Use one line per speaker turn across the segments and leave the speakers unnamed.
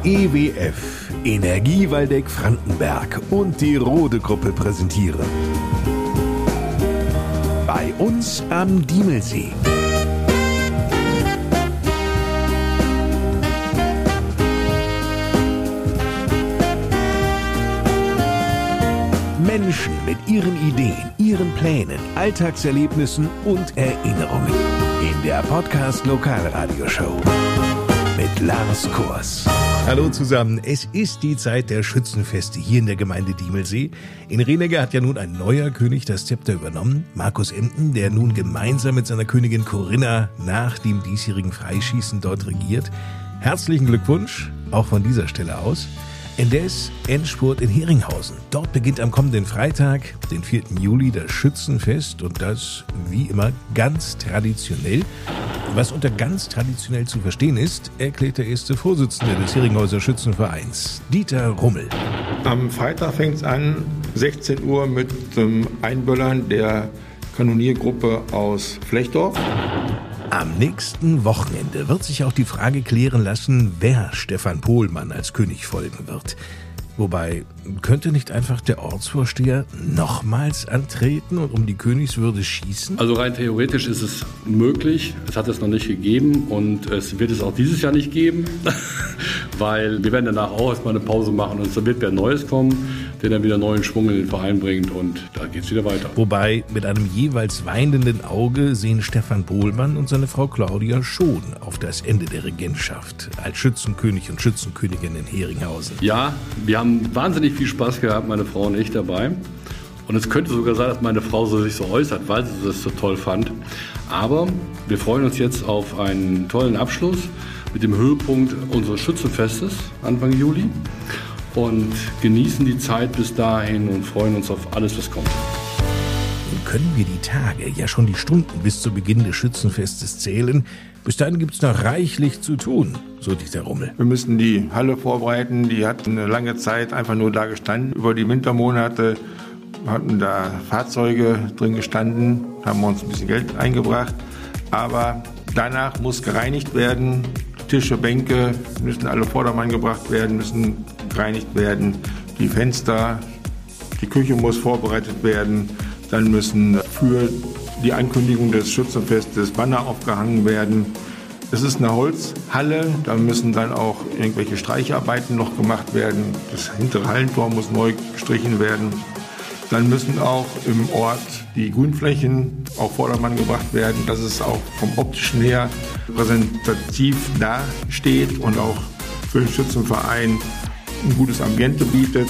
EWF, Energie Waldeck-Frankenberg und die Rode-Gruppe präsentieren. Bei uns am Diemelsee. Menschen mit ihren Ideen, ihren Plänen, Alltagserlebnissen und Erinnerungen. In der Podcast Lokalradioshow mit Lars Kors. Hallo zusammen, es ist die Zeit der Schützenfeste hier in der Gemeinde Diemelsee. In Rehlegge hat ja nun ein neuer König das Zepter übernommen, Markus Emden, der nun gemeinsam mit seiner Königin Corinna nach dem diesjährigen Freischießen dort regiert. Herzlichen Glückwunsch, auch von dieser Stelle aus. Indes Endspurt in Heringhausen. Dort beginnt am kommenden Freitag, den 4. Juli, das Schützenfest und das, wie immer, ganz traditionell. Was unter ganz traditionell zu verstehen ist, erklärt der erste Vorsitzende des Heringhauser Schützenvereins, Dieter Rummel.
Am Freitag fängt es an, 16 Uhr mit dem Einböllern der Kanoniergruppe aus Flechdorf.
Am nächsten Wochenende wird sich auch die Frage klären lassen, wer Stefan Pohlmann als König folgen wird. Wobei, könnte nicht einfach der Ortsvorsteher nochmals antreten und um die Königswürde schießen?
Also rein theoretisch ist es möglich. Es hat es noch nicht gegeben und es wird es auch dieses Jahr nicht geben, weil wir werden danach auch erstmal eine Pause machen und es wird wieder Neues kommen, der dann wieder neuen Schwung in den Verein bringt und da geht es wieder weiter.
Wobei mit einem jeweils weinenden Auge sehen Stefan Pohlmann und seine Frau Claudia schon auf das Ende der Regentschaft als Schützenkönig und Schützenkönigin in Heringhausen.
Ja, wir haben wahnsinnig viel Spaß gehabt, meine Frau und ich dabei. Und es könnte sogar sein, dass meine Frau sich so äußert, weil sie das so toll fand. Aber wir freuen uns jetzt auf einen tollen Abschluss mit dem Höhepunkt unseres Schützenfestes Anfang Juli und genießen die Zeit bis dahin und freuen uns auf alles, was kommt.
Nun können wir die Tage, ja schon die Stunden bis zu Beginn des Schützenfestes zählen. Bis dahin gibt es noch reichlich zu tun, so Dieter Rummel.
Wir müssen die Halle vorbereiten, die hat eine lange Zeit einfach nur da gestanden. Über die Wintermonate hatten da Fahrzeuge drin gestanden, haben wir uns ein bisschen Geld eingebracht. Aber danach muss gereinigt werden, Tische, Bänke müssen alle Vordermann gebracht werden, müssen gereinigt werden. Die Fenster, die Küche muss vorbereitet werden. Dann müssen für die Ankündigung des Schützenfestes Banner aufgehangen werden. Es ist eine Holzhalle, da müssen dann auch irgendwelche Streicherarbeiten noch gemacht werden. Das hintere Hallentor muss neu gestrichen werden. Dann müssen auch im Ort die Grünflächen auf Vordermann gebracht werden, dass es auch vom optischen her präsentativ dasteht und auch für den Schützenverein ein gutes Ambiente bietet.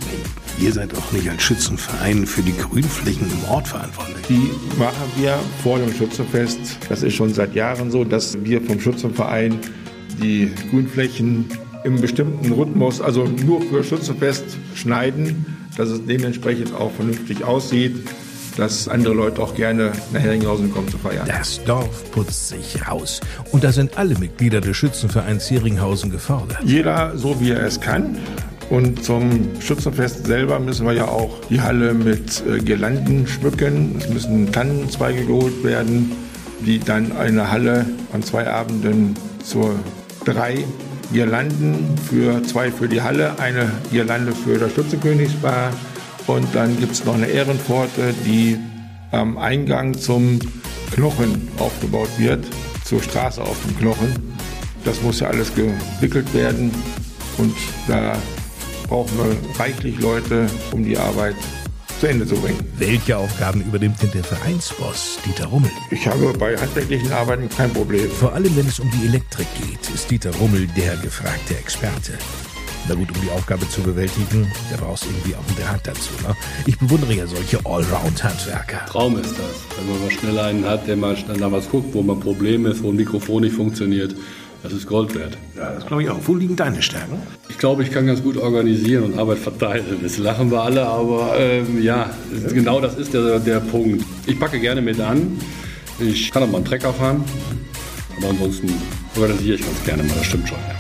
Ihr seid auch nicht als Schützenverein für die Grünflächen im Ort verantwortlich.
Die machen wir vor dem Schützenfest. Das ist schon seit Jahren so, dass wir vom Schützenverein die Grünflächen im bestimmten Rhythmus, also nur für Schützenfest schneiden, dass es dementsprechend auch vernünftig aussieht, dass andere Leute auch gerne nach Heringhausen kommen zu feiern.
Das Dorf putzt sich raus. Und da sind alle Mitglieder des Schützenvereins Heringhausen gefordert.
Jeder so, wie er es kann. Und zum Schützenfest selber müssen wir ja auch die Halle mit Girlanden schmücken. Es müssen Tannenzweige geholt werden, die dann eine Halle an 2 Abenden zu 3 Girlanden, 2 für die Halle, eine Girlande für das Schützenkönigspaar. Und dann gibt es noch eine Ehrenpforte, die am Eingang zum Knochen aufgebaut wird, zur Straße auf dem Knochen. Das muss ja alles gewickelt werden und da brauchen wir reichlich Leute, um die Arbeit zu Ende zu bringen.
Welche Aufgaben übernimmt denn der Vereinsboss, Dieter Rummel?
Ich habe bei handwerklichen Arbeiten kein Problem.
Vor allem, wenn es um die Elektrik geht, ist Dieter Rummel der gefragte Experte. Na gut, um die Aufgabe zu bewältigen, da brauchst du irgendwie auch einen Draht dazu. Ne? Ich bewundere ja solche Allround-Handwerker.
Traum ist das, wenn man mal schnell einen hat, der mal schnell nach was guckt, wo mal ein Problem ist, wo ein Mikrofon nicht funktioniert. Das ist Gold wert.
Ja, das glaube ich auch. Wo liegen deine Stärken?
Ich glaube, ich kann ganz gut organisieren und Arbeit verteilen. Das lachen wir alle, aber ja, genau das ist der Punkt. Ich packe gerne mit an. Ich kann auch mal einen Trecker fahren, aber ansonsten organisiere ich ganz gerne mal, das stimmt schon. Ja.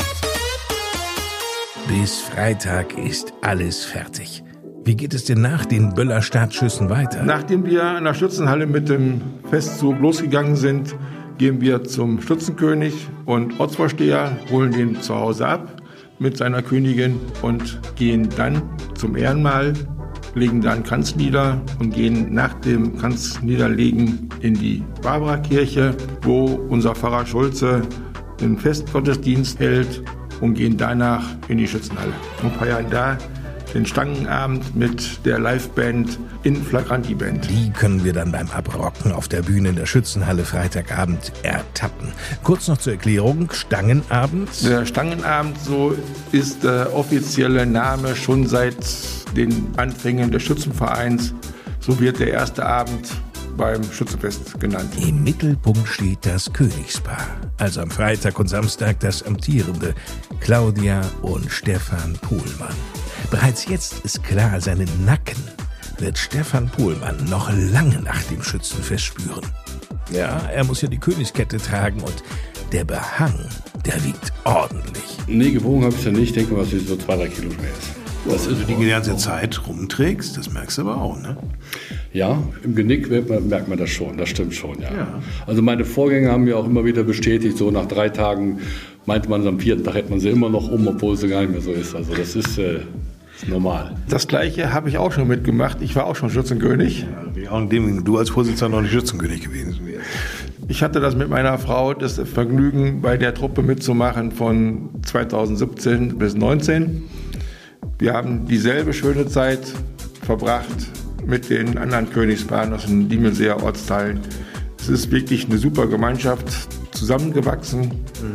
Bis Freitag ist alles fertig. Wie geht es denn nach den Böller Startschüssen weiter?
Nachdem wir in der Schützenhalle mit dem Festzug losgegangen sind, gehen wir zum Schützenkönig und Ortsvorsteher, holen den zu Hause ab. mit seiner Königin und gehen dann zum Ehrenmal, legen dann Kranz nieder und gehen nach dem Kranzniederlegen in die Barbarakirche, wo unser Pfarrer Schulze den Festgottesdienst hält, und gehen danach in die Schützenhalle und feiern da den Stangenabend mit der Liveband in Flagranti Band.
Die können wir dann beim Abrocken auf der Bühne in der Schützenhalle Freitagabend ertappen. Kurz noch zur Erklärung, Stangenabend?
Der Stangenabend, so ist der offizielle Name schon seit den Anfängen des Schützenvereins. So wird der erste Abend beim Schützenfest genannt.
Im Mittelpunkt steht das Königspaar, also am Freitag und Samstag das amtierende Claudia und Stefan Pohlmann. Bereits jetzt ist klar, seinen Nacken wird Stefan Pohlmann noch lange nach dem Schützenfest spüren. Ja, er muss ja die Königskette tragen und der Behang, der wiegt ordentlich.
Nee, gewogen habe ich ja nicht. Ich denke mal, dass es so 2-3 Kilo schwer ist.
Was du die ganze Zeit rumträgst, das merkst du aber auch, ne?
Ja, im Genick merkt man das schon, das stimmt schon, ja. Also meine Vorgänger haben mir auch immer wieder bestätigt, so nach 3 Tagen meinte man, am 4. Tag hätte man sie immer noch obwohl sie gar nicht mehr so ist. Also das ist normal.
Das Gleiche habe ich auch schon mitgemacht. Ich war auch schon Schützenkönig.
Ja, und du als Vorsitzender noch nicht Schützenkönig gewesen wärst.
Ich hatte das mit meiner Frau, das Vergnügen, bei der Truppe mitzumachen von 2017 bis 2019. Wir haben dieselbe schöne Zeit verbracht mit den anderen Königspaaren aus den Diemelseer Ortsteilen. Es ist wirklich eine super Gemeinschaft zusammengewachsen.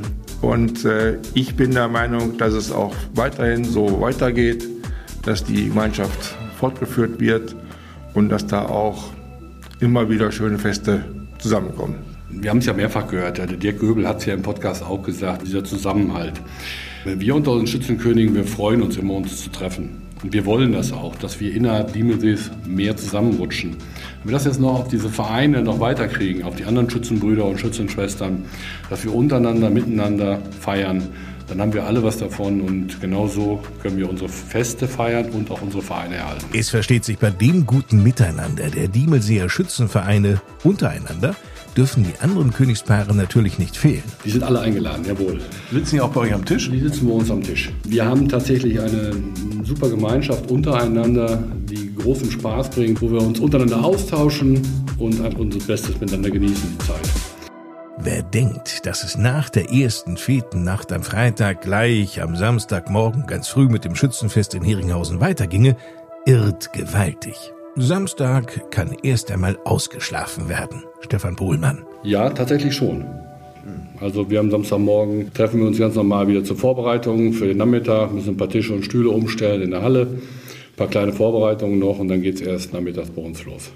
Und ich bin der Meinung, dass es auch weiterhin so weitergeht, dass die Gemeinschaft fortgeführt wird und dass da auch immer wieder schöne Feste zusammenkommen.
Wir haben es ja mehrfach gehört, der Dirk Göbel hat es ja im Podcast auch gesagt, dieser Zusammenhalt. Wir unter uns Schützenkönigen, wir freuen uns immer, uns zu treffen. Und wir wollen das auch, dass wir innerhalb Diemelsees mehr zusammenrutschen. Wenn wir das jetzt noch auf diese Vereine noch weiterkriegen, auf die anderen Schützenbrüder und Schützenschwestern, dass wir untereinander, miteinander feiern, dann haben wir alle was davon und genauso können wir unsere Feste feiern und auch unsere Vereine erhalten.
Es versteht sich bei dem guten Miteinander der Diemelseer Schützenvereine untereinander, dürfen die anderen Königspaare natürlich nicht fehlen.
Die sind alle eingeladen, jawohl.
Sitzen die auch bei euch am Tisch?
Die sitzen bei uns am Tisch. Wir haben tatsächlich eine super Gemeinschaft untereinander, die großen Spaß bringt, wo wir uns untereinander austauschen und unser Bestes miteinander genießen, die Zeit.
Wer denkt, dass es nach der ersten Fetennacht am Freitag gleich am Samstagmorgen ganz früh mit dem Schützenfest in Heringhausen weiterginge, irrt gewaltig. Samstag kann erst einmal ausgeschlafen werden. Stefan Pohlmann.
Ja, tatsächlich schon. Also wir haben Samstagmorgen, treffen wir uns ganz normal wieder zur Vorbereitung für den Nachmittag, müssen ein paar Tische und Stühle umstellen in der Halle, ein paar kleine Vorbereitungen noch und dann geht es erst nachmittags bei uns los.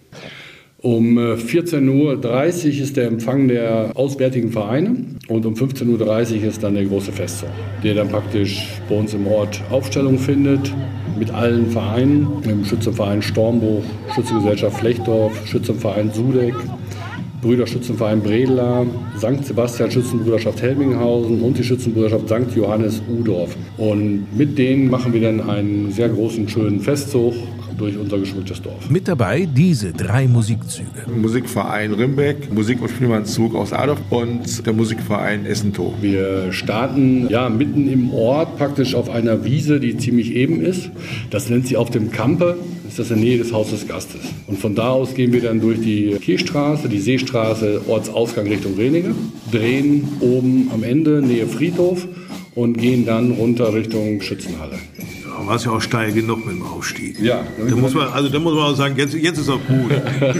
Um 14:30 Uhr ist der Empfang der auswärtigen Vereine und um 15:30 Uhr ist dann der große Festzug, der dann praktisch bei uns im Ort Aufstellung findet mit allen Vereinen, mit dem Schützenverein Stormbruch, Schützengesellschaft Flechtdorf, Schützenverein Sudeck, Brüderschützenverein Bredla, St. Sebastian Schützenbrüderschaft Helminghausen und die Schützenbrüderschaft St. Johannes Udorf. Und mit denen machen wir dann einen sehr großen, schönen Festzug durch unser geschmücktes Dorf.
Mit dabei diese 3 Musikzüge.
Musikverein Rimbeck, Musik- und Spielmannszug aus Adorf und der Musikverein Essentow.
Wir starten mitten im Ort, praktisch auf einer Wiese, die ziemlich eben ist. Das nennt sie auf dem Kampe, ist das in der Nähe des Hauses des Gastes. Und von da aus gehen wir dann durch die Kirchstraße, die Seestraße, Ortsausgang Richtung Rehninge, drehen oben am Ende, Nähe Friedhof und gehen dann runter Richtung Schützenhalle.
Da war es ja auch steil genug mit dem Aufstieg.
Ja.
Da muss man auch sagen, jetzt ist auch gut.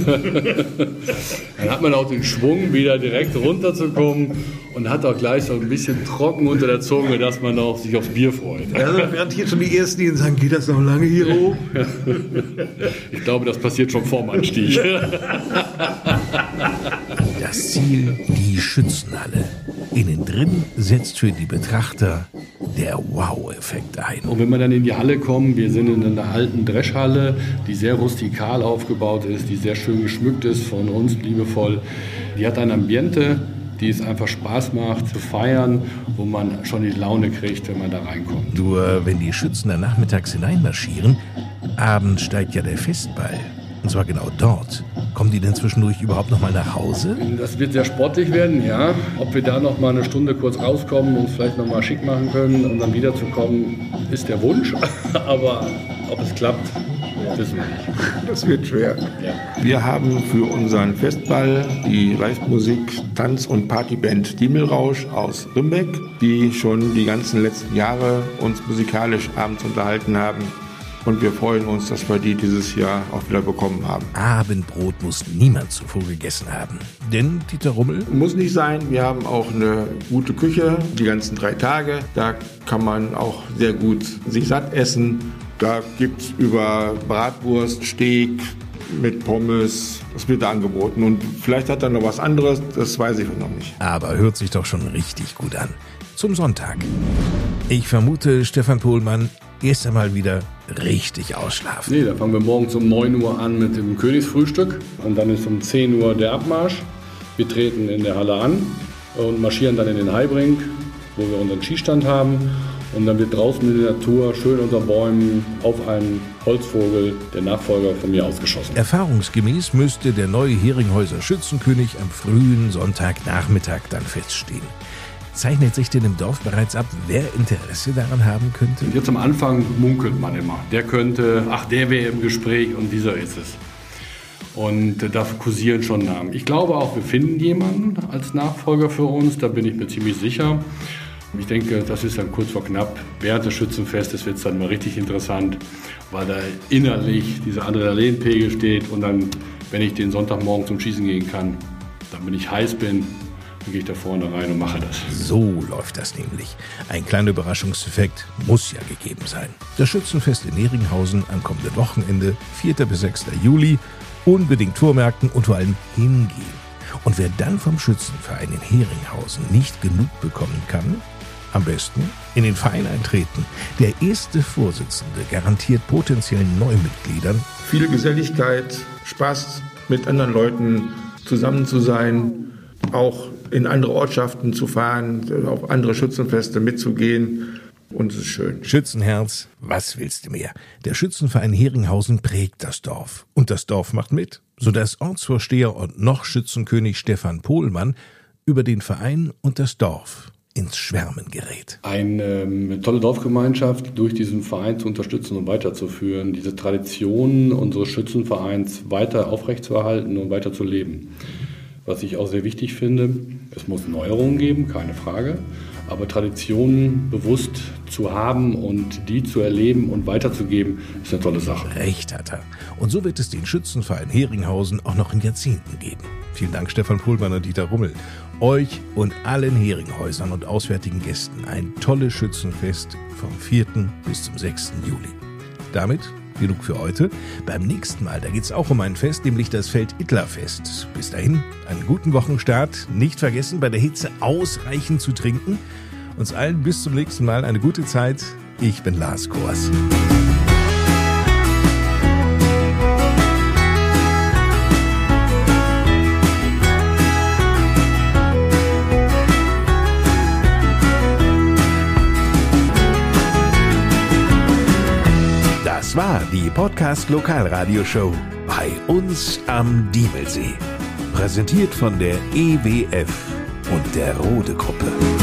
Dann hat man auch den Schwung, wieder direkt runterzukommen und hat auch gleich so ein bisschen trocken unter der Zunge, dass man auch sich aufs Bier freut.
Also während hier schon die Ersten, die sagen, geht das noch lange hier hoch?
Ich glaube, das passiert schon vorm Anstieg.
Das Ziel, die Schützenhalle. Innen drin setzt für die Betrachter der Wow-Effekt ein.
Und wenn wir dann in die Halle kommen, wir sind in einer alten Dreschhalle, die sehr rustikal aufgebaut ist, die sehr schön geschmückt ist, von uns liebevoll. Die hat ein Ambiente, die es einfach Spaß macht zu feiern, wo man schon die Laune kriegt, wenn man da reinkommt.
Nur wenn die Schützen dann nachmittags hineinmarschieren, abends steigt ja der Festball Und zwar genau dort. Kommen die denn zwischendurch überhaupt noch mal nach Hause?
Das wird sehr sportlich werden, ja. Ob wir da noch mal eine Stunde kurz rauskommen und vielleicht noch mal schick machen können, um dann wiederzukommen, ist der Wunsch. Aber ob es klappt, wissen wir nicht.
Das wird schwer. Ja. Wir haben für unseren Festball die Live-Musik, Tanz- und Partyband Diemelrausch aus Rimbeck, die schon die ganzen letzten Jahre uns musikalisch abends unterhalten haben. Und wir freuen uns, dass wir die dieses Jahr auch wieder bekommen haben.
Abendbrot muss niemand zuvor gegessen haben. Denn, Dieter Rummel?
Muss nicht sein. Wir haben auch eine gute Küche, die ganzen 3 Tage. Da kann man auch sehr gut sich satt essen. Da gibt es über Bratwurst, Steak mit Pommes. Das wird da angeboten. Und vielleicht hat er noch was anderes, das weiß ich noch nicht.
Aber hört sich doch schon richtig gut an. Zum Sonntag. Ich vermute, Stefan Pohlmann, erst einmal wieder richtig ausschlafen.
Nee, da fangen wir morgens um 9 Uhr an mit dem Königsfrühstück und dann ist um 10 Uhr der Abmarsch. Wir treten in der Halle an und marschieren dann in den Heibrink, wo wir unseren Skistand haben. Und dann wird draußen in der Natur schön unter Bäumen auf einen Holzvogel, der Nachfolger von mir, ausgeschossen.
Erfahrungsgemäß müsste der neue Heringhäuser Schützenkönig am frühen Sonntagnachmittag dann feststehen. Zeichnet sich denn im Dorf bereits ab, wer Interesse daran haben könnte?
Jetzt am Anfang munkelt man immer. Der könnte, der wäre im Gespräch und dieser ist es. Und da kursieren schon Namen. Ich glaube auch, wir finden jemanden als Nachfolger für uns, da bin ich mir ziemlich sicher. Ich denke, das ist dann kurz vor knapp. Während des Schützenfestes wird es dann mal richtig interessant, weil da innerlich dieser Adrenalinpegel steht und dann, wenn ich den Sonntagmorgen zum Schießen gehen kann, dann bin ich heiß bin, dann gehe ich da vorne rein und mache das.
So läuft das nämlich. Ein kleiner Überraschungseffekt muss ja gegeben sein. Das Schützenfest in Heringhausen am kommenden Wochenende, 4. bis 6. Juli. Unbedingt vormerken und vor allem hingehen. Und wer dann vom Schützenverein in Heringhausen nicht genug bekommen kann, am besten in den Verein eintreten. Der erste Vorsitzende garantiert potenziellen Neumitgliedern
viel Geselligkeit, Spaß, mit anderen Leuten zusammen zu sein, auch in andere Ortschaften zu fahren, auf andere Schützenfeste mitzugehen. Und es ist schön.
Schützenherz, was willst du mehr? Der Schützenverein Heringhausen prägt das Dorf. Und das Dorf macht mit, sodass Ortsvorsteher und noch Schützenkönig Stefan Pohlmann über den Verein und das Dorf ins Schwärmen gerät.
Eine tolle Dorfgemeinschaft durch diesen Verein zu unterstützen und weiterzuführen, diese Traditionen unseres Schützenvereins weiter aufrechtzuerhalten und weiter zu leben. Was ich auch sehr wichtig finde, es muss Neuerungen geben, keine Frage, aber Traditionen bewusst zu haben und die zu erleben und weiterzugeben, ist eine tolle Sache.
Recht hat er. Und so wird es den Schützenverein Heringhausen auch noch in Jahrzehnten geben. Vielen Dank, Stefan Pohlmann und Dieter Rummel. Euch und allen Heringhäusern und auswärtigen Gästen ein tolles Schützenfest vom 4. bis zum 6. Juli. Damit genug für heute. Beim nächsten Mal, da geht es auch um ein Fest, nämlich das Feld-Ittler-Fest. Bis dahin, einen guten Wochenstart. Nicht vergessen, bei der Hitze ausreichend zu trinken. Uns allen bis zum nächsten Mal eine gute Zeit. Ich bin Lars Kors. Das war die Podcast-Lokalradioshow bei uns am Diemelsee. Präsentiert von der EWF und der Rode Gruppe.